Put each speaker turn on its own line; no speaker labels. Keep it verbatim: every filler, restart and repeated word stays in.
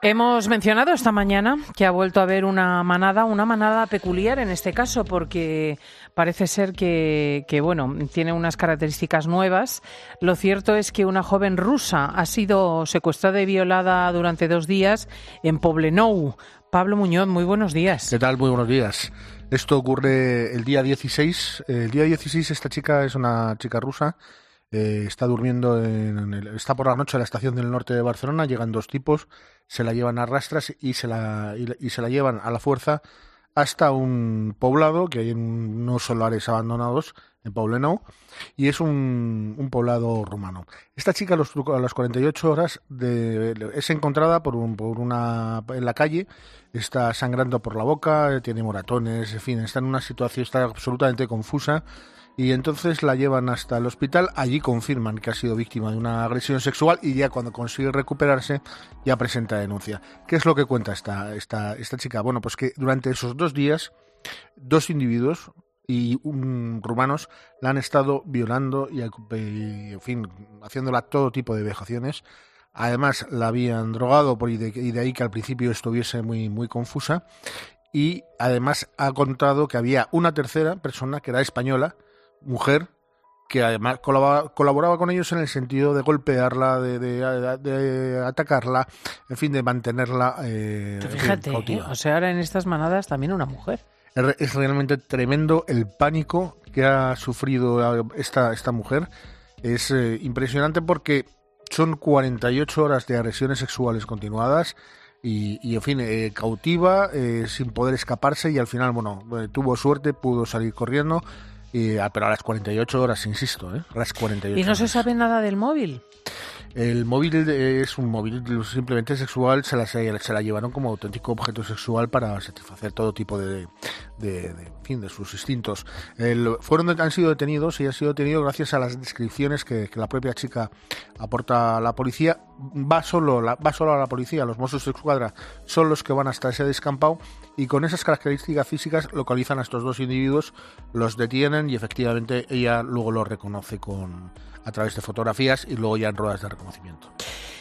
Hemos mencionado esta mañana que ha vuelto a haber una manada, una manada peculiar en este caso, porque parece ser que, que, bueno, tiene unas características nuevas. Lo cierto es que una joven rusa ha sido secuestrada y violada durante dos días en Poblenou. Pablo Muñoz, muy buenos días.
¿Qué tal? Muy buenos días. Esto ocurre el día dieciséis. El día dieciséis esta chica es una chica rusa. Eh, está durmiendo, en el, está por la noche en la estación del norte de Barcelona. Llegan dos tipos, se la llevan a rastras y se la, y, y se la llevan a la fuerza hasta un poblado que hay en unos solares abandonados en Poblenou, y es un, un poblado rumano. Esta chica a, los, a las cuarenta y ocho horas de, es encontrada por, un, por una en la calle, está sangrando por la boca, tiene moratones, en fin, está en una situación, está absolutamente confusa. Y entonces la llevan hasta el hospital, allí confirman que ha sido víctima de una agresión sexual y ya cuando consigue recuperarse ya presenta denuncia. ¿Qué es lo que cuenta esta, esta, esta chica? Bueno, pues que durante esos dos días, dos individuos y un, rumanos la han estado violando y, y, en fin, haciéndola todo tipo de vejaciones. Además la habían drogado por, y, de, y de ahí que al principio estuviese muy, muy confusa. Y además ha contado que había una tercera persona que era española, mujer, que además colaboraba, colaboraba con ellos en el sentido de golpearla, de, de, de atacarla, en fin, de mantenerla eh,
Fíjate,
cautiva.
¿eh? O sea, ahora en estas manadas también una mujer.
Es, es realmente tremendo el pánico que ha sufrido esta, esta mujer. Es eh, impresionante porque son cuarenta y ocho horas de agresiones sexuales continuadas. Y, y en fin, eh, cautiva, eh, sin poder escaparse, y al final, bueno, eh, tuvo suerte, pudo salir corriendo. Y, pero a las cuarenta y ocho horas, insisto, ¿eh? A las cuarenta y ocho
¿Y no
horas.
se sabe nada del móvil?
El móvil es un móvil simplemente sexual, se la, se la llevaron como auténtico objeto sexual para satisfacer todo tipo de, de, de, en fin, de sus instintos. El, fueron, han sido detenidos y han sido detenidos gracias a las descripciones que, que la propia chica aporta a la policía. Va solo, la, va solo a la policía, los Mossos d'Esquadra son los que van hasta ese descampado y con esas características físicas localizan a estos dos individuos, los detienen y efectivamente ella luego lo reconoce con... a través de fotografías y luego ya en ruedas de reconocimiento.